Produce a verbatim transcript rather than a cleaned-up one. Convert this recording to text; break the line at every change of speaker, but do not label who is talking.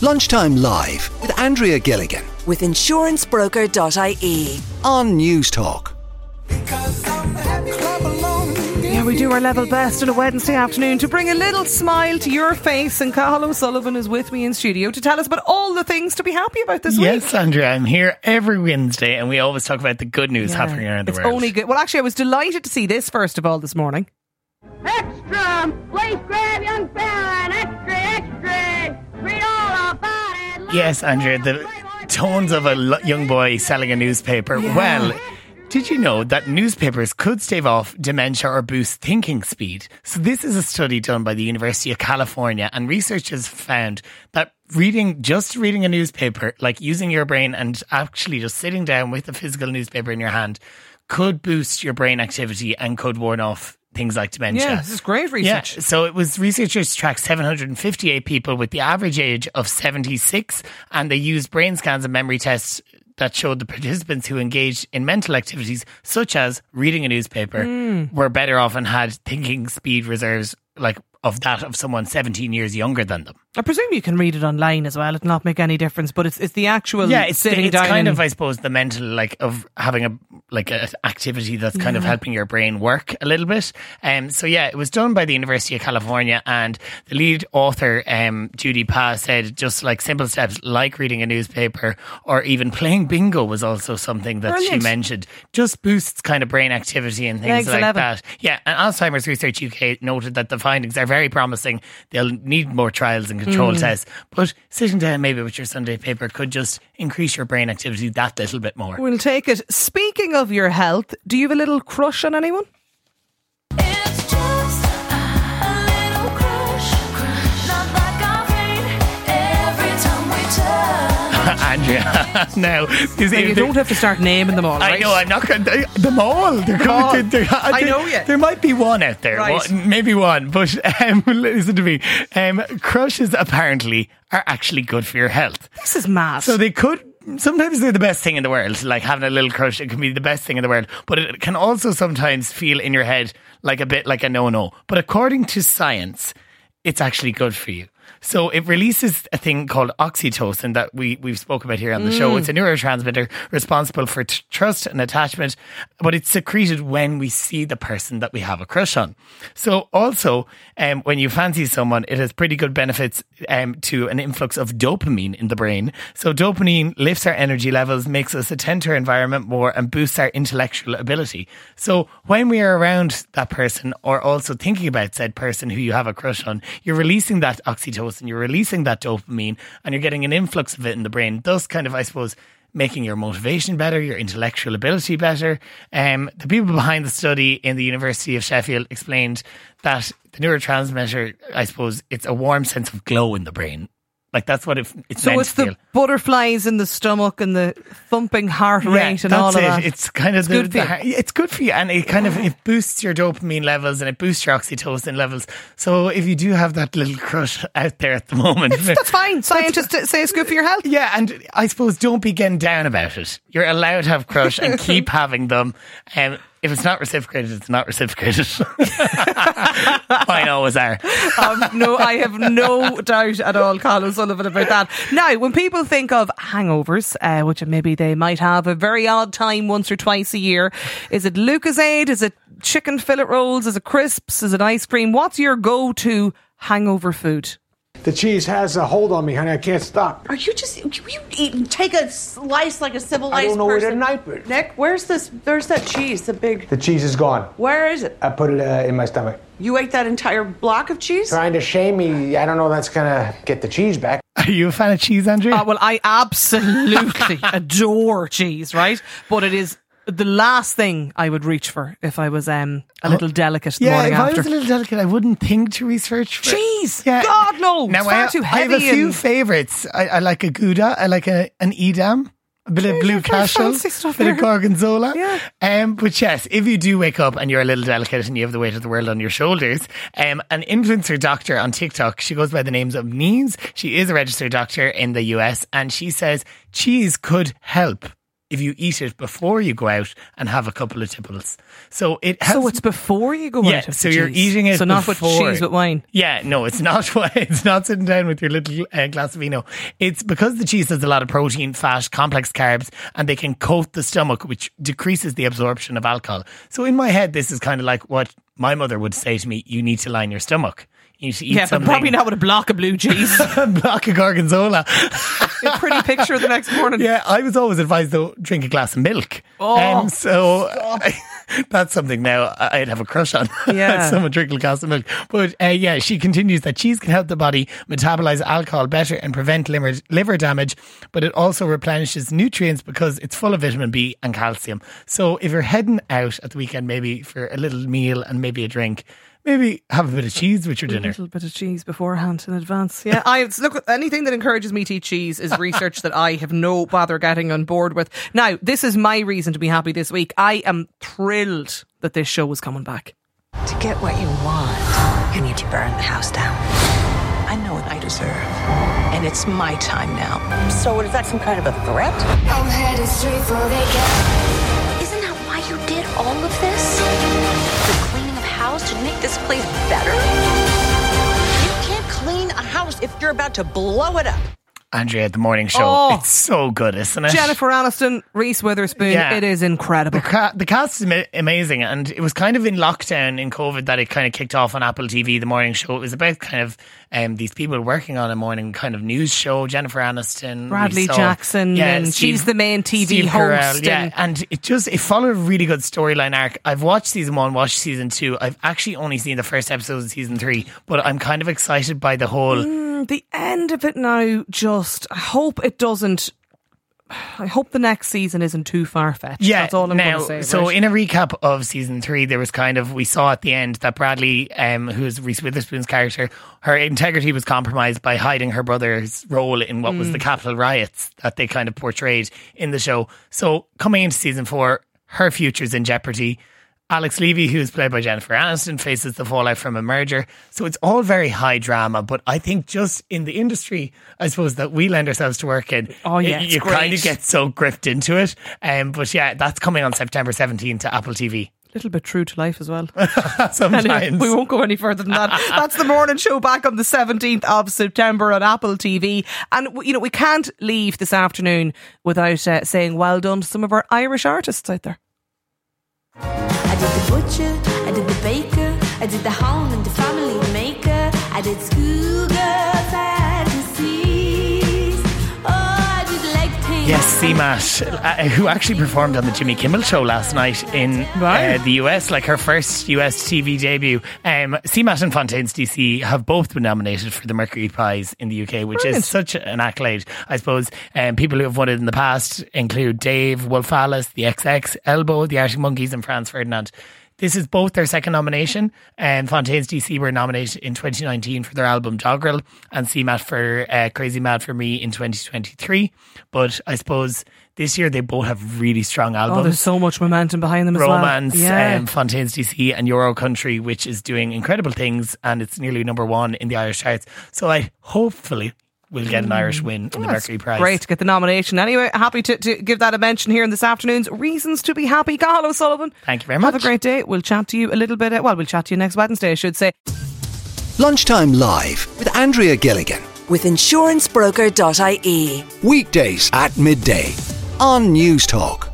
Lunchtime Live with Andrea Gilligan
with insurance broker dot I E
on News Talk.
Yeah, we do our level best on a Wednesday afternoon to bring a little smile to your face, and Cathal O'Sullivan is with me in studio to tell us about all the things to be happy about this
yes,
week.
Yes, Andrea, I'm here every Wednesday and we always talk about the good news
yeah,
happening around the
it's
world.
It's only good. Well, actually, I was delighted to see this first of all this morning.
Extra! Please grab young fella and extra, extra! Read all about it!
Yes, Andrea, the tones of a young boy selling a newspaper.
Yeah.
Well, did you know that newspapers could stave off dementia or boost thinking speed? So this is a study done by the University of California, and researchers found that reading, just reading a newspaper, like using your brain and actually just sitting down with the physical newspaper in your hand, could boost your brain activity and could warn off things like dementia.
Yeah, this is great research.
Yeah, so it was researchers tracked seven hundred fifty-eight people with the average age of seventy-six, and they used brain scans and memory tests that showed the participants who engaged in mental activities such as reading a newspaper mm. were better off and had thinking speed reserves like of that of someone seventeen years younger than them.
I presume you can read it online as well. It'll not make any difference, but it's it's the actual
yeah, it's,
sitting
it's
down.
kind
and
of, I suppose, the mental like of having a like an activity that's kind yeah. of helping your brain work a little bit. Um, so yeah, it was done by the University of California, and the lead author, um, Judy Pa, said just like simple steps like reading a newspaper or even playing bingo was also something that
Brilliant.
she mentioned. Just boosts kind of brain activity and things
Legs
like
eleven.
that. Yeah, and Alzheimer's Research U K noted that the findings are very promising. They'll need more trials and control mm. tests, but sitting down maybe with your Sunday paper could just increase your brain activity that little bit more.
We'll take it. Speaking of your health, do you have a little crush on anyone?
It's just a little crush, not like our pain every time we touch.
Andrea, now
you
you
don't have to start naming them all, right?
I know, I'm not going to. Them all. They're
Them all.
They're, they're,
I know, yeah.
There might be one out there,
right.
one, maybe one, but um, listen to me. Um, crushes apparently are actually good for your health.
This is mad.
So they could. Sometimes they're the best thing in the world. Like having a little crush, it can be the best thing in the world. But it can also sometimes feel in your head like a bit like a no-no. But according to science, it's actually good for you. So it releases a thing called oxytocin that we, we've spoken about here on the mm. show. It's a neurotransmitter responsible for t- trust and attachment, but it's secreted when we see the person that we have a crush on. So also, um, when you fancy someone, it has pretty good benefits um, to an influx of dopamine in the brain. So dopamine lifts our energy levels, makes us attend to our environment more, and boosts our intellectual ability. So when we are around that person, or also thinking about said person who you have a crush on, you're releasing that oxytocin, you're releasing that dopamine, and you're getting an influx of it in the brain, thus kind of, I suppose, making your motivation better, your intellectual ability better. Um, the people behind the study in the University of Sheffield explained that the neurotransmitter, I suppose, it's a warm sense of glow in the brain. Like that's what it, it's
so
meant
it's
to
the
feel.
Butterflies in the stomach and the thumping heart
Yeah,
rate and
that's
all of
it.
that.
It's kind of
it's
the,
good for
the,
you.
It's good for you, and it kind of it boosts your dopamine levels and it boosts your oxytocin levels. So if you do have that little crush out there at the moment,
that's fine. Scientists say it's good for your health.
Yeah, and I suppose don't be getting down about it. You're allowed to have crush and keep having them. Um, if it's not reciprocated, it's not reciprocated. Mine always are.
Um, no, I have no doubt at all, Cathal O'Sullivan, about that. Now, when people think of hangovers, uh, which maybe they might have a very odd time once or twice a year, is it Lucozade? Is it chicken fillet rolls? Is it crisps? Is it ice cream? What's your go-to hangover food?
The cheese has a hold on me, honey. I can't stop.
Are you just, you eat, take a slice like a civilized
I don't know
person.
where the knife is.
Nick, where's this, there's that cheese, the big...
The cheese is gone.
Where is it?
I put it uh, in my stomach.
You ate that entire block of cheese?
Trying to shame me. I don't know that's going to get the cheese back.
Are you a fan of cheese, Andrea?
Uh, well, I absolutely adore cheese, right? But it is the last thing I would reach for if I was um, a little delicate the
yeah,
morning
if
after.
I was a little delicate, I wouldn't think to research for
cheese.
Yeah.
God no,
now,
it's far
I,
too
I
heavy.
have a few
and
favourites. I, I like a Gouda. I like a an Edam. A bit of blue cashew, a bit of gorgonzola.
Yeah.
Um, but yes, if you do wake up and you're a little delicate and you have the weight of the world on your shoulders, um, an influencer doctor on TikTok, she goes by the names of Neves. She is a registered doctor in the U S, and she says cheese could help if you eat it before you go out and have a couple of tipples. So it has,
So it's before you go
yeah,
out. Of
so
the
you're
cheese.
eating it
So not with
before.
cheese with wine.
Yeah, no, it's not. It's not sitting down with your little uh, glass of vino. It's because the cheese has a lot of protein, fat, complex carbs, and they can coat the stomach, which decreases the absorption of alcohol. So in my head, this is kind of like what my mother would say to me: you need to line your stomach. You need to eat
Yeah, but
something.
probably not with a block of blue cheese.
block of gorgonzola.
A pretty picture the next morning.
Yeah, I was always advised though, drink a glass of milk.
Oh,
um, so that's something now I'd have a crush on.
Yeah.
Someone drink a glass of milk. But uh, yeah, she continues that cheese can help the body metabolize alcohol better and prevent liver, liver damage, but it also replenishes nutrients because it's full of vitamin B and calcium. So if you're heading out at the weekend, maybe for a little meal and maybe a drink, maybe have a bit of cheese with your
A
dinner.
little bit of cheese beforehand in advance. Yeah, I look. Anything that encourages me to eat cheese is research that I have no bother getting on board with. Now, this is my reason to be happy this week. I am thrilled that this show is coming back.
To get what you want, you need to burn the house down.
I know what I deserve, and it's my time now.
So is that some kind of a threat?
I'm headed straight for Vegas.
Isn't that why you did all of this? The cleaning of house to make this place better?
You can't clean a house if you're about to blow it up.
Andrea, the morning show.
Oh.
It's so good, isn't it?
Jennifer Aniston, Reese Witherspoon.
Yeah.
It is incredible.
The, ca- the cast is ama- amazing, and it was kind of in lockdown in COVID that it kind of kicked off on Apple T V, the morning show. It was about kind of um, these people working on a morning kind of news show. Jennifer Aniston,
Bradley
we saw-
Jackson, and she's the main T V
Steve
host.
Carell, yeah,
and-
and it just it followed a really good storyline arc. I've watched season one, watched season two. I've actually only seen the first episode of season three, but I'm kind of excited by the whole.
Mm, the end of it now, just I hope it doesn't. I hope the next season isn't too far fetched.
Yeah,
that's all I'm
now,
going to say.
So
right?
in a recap of season three, there was kind of, we saw at the end that Bradley, um, who's Reese Witherspoon's character, her integrity was compromised by hiding her brother's role in what was
Mm.
the Capitol riots that they kind of portrayed in the show. So coming into season four, her future's in jeopardy. Alex Levy, who's played by Jennifer Aniston, faces the fallout from a merger. So it's all very high drama, but I think just in the industry, I suppose, that we lend ourselves to work in,
Oh, yeah,
it-
it's
you
great.
kind of get so gripped into it. Um, but yeah, that's coming on September seventeenth to Apple T V.
a little bit true to life as well.
Sometimes.
Anyway, we won't go any further than that. That's the morning show back on the seventeenth of September on Apple T V. And, you know, we can't leave this afternoon without uh, saying well done to some of our Irish artists out there.
I did the butcher, I did the baker, I did the home and the family maker, I did schoolgirl fantasies. Oh, I did leg pain.
Yes, C MAT, uh, who actually performed on the Jimmy Kimmel Show last night in
Right.
uh, the U S, like her first U S T V debut. Um, C MAT and Fontaines D C have both been nominated for the Mercury Prize in the U K, which
Brilliant.
is such an accolade. I suppose um, people who have won it in the past include Dave, Wolf Alice, the X X, Elbow, the Arctic Monkeys and Franz Ferdinand. This is both their second nomination. And Fontaines D C were nominated in twenty nineteen for their album Doggerel, and C MAT for uh, Crazy Mad for Me in twenty twenty-three. But I suppose this year they both have really strong albums.
Oh, there's so much momentum behind them as
Romance,
well. Yeah.
um, Fontaines D C and Euro Country, which is doing incredible things, and it's nearly number one in the Irish charts. So I hopefully will get an Irish win in the
That's
Mercury Prize.
Great to get the nomination. Anyway, happy to, to give that a mention here in this afternoon's Reasons to be Happy. Cathal O'Sullivan.
Thank you very much.
Have a great day. We'll chat to you a little bit. Uh, well, we'll chat to you next Wednesday, I should say.
Lunchtime Live with Andrea Gilligan.
With insurance broker dot I E.
Weekdays at midday on News Talk.